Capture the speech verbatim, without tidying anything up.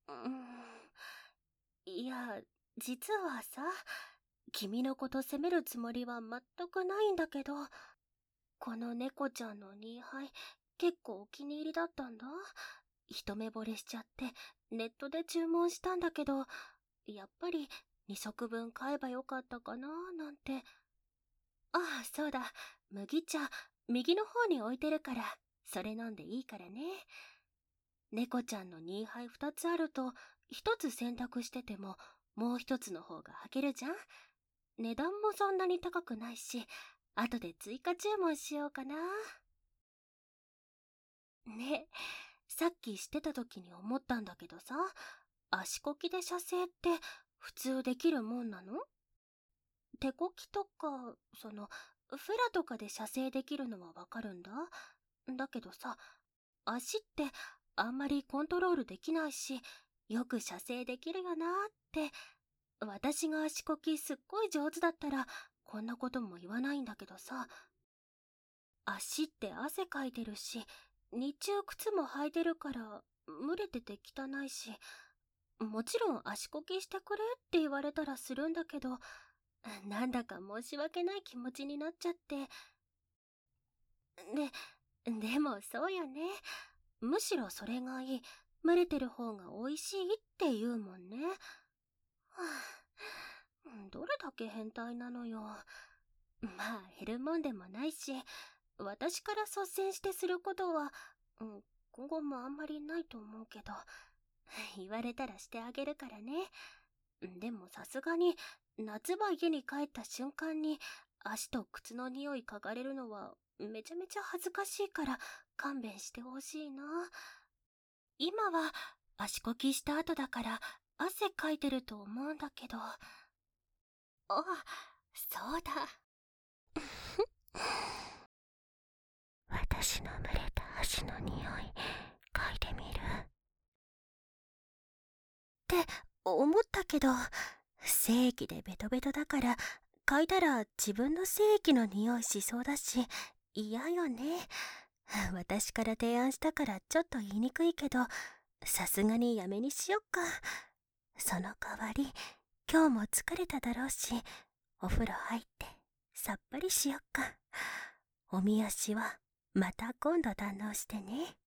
うーん。いや、実はさ、君のこと責めるつもりは全くないんだけど、この猫ちゃんのニーハイ、結構お気に入りだったんだ。一目惚れしちゃって、ネットで注文したんだけど、やっぱりにしょくぶん買えばよかったかななんて。ああ、そうだ。麦茶、右の方に置いてるから、それ飲んでいいからね。猫ちゃんのニーハイふたつあると、ひとつ選択してても、もうひとつの方が履けるじゃん。値段もそんなに高くないし、後で追加注文しようかな。ね、さっきしてた時に思ったんだけどさ、足こきで射精って普通できるもんなの？手こきとか、その、フェラとかで射精できるのはわかるんだ。だけどさ、足ってあんまりコントロールできないし、よく射精できるよなーって。私が足こきすっごい上手だったら、こんなことも言わないんだけどさ、足って汗かいてるし、日中靴も履いてるから、蒸れてて汚いし、もちろん足こきしてくれって言われたらするんだけど、なんだか申し訳ない気持ちになっちゃって。で、でもそうよね。むしろそれがいい。蒸れてる方が美味しいって言うもんね。はあ、どれだけ変態なのよ。まあ、減るもんでもないし、私から率先してすることは、うん、今後もあんまりないと思うけど、言われたらしてあげるからね。でもさすがに、夏場家に帰った瞬間に、足と靴の匂い嗅がれるのは、めちゃめちゃ恥ずかしいから勘弁してほしいな。今は足こきした後だから汗かいてると思うんだけど。あ、そうだ。私の蒸れた足の匂い嗅いでみるって思ったけど、精液でベトベトだから嗅いだら自分の精液の匂いしそうだし嫌よね。私から提案したからちょっと言いにくいけど、さすがにやめにしよっか。その代わり今日も疲れただろうし、お風呂入ってさっぱりしよっか。おみ足はまた今度堪能してね。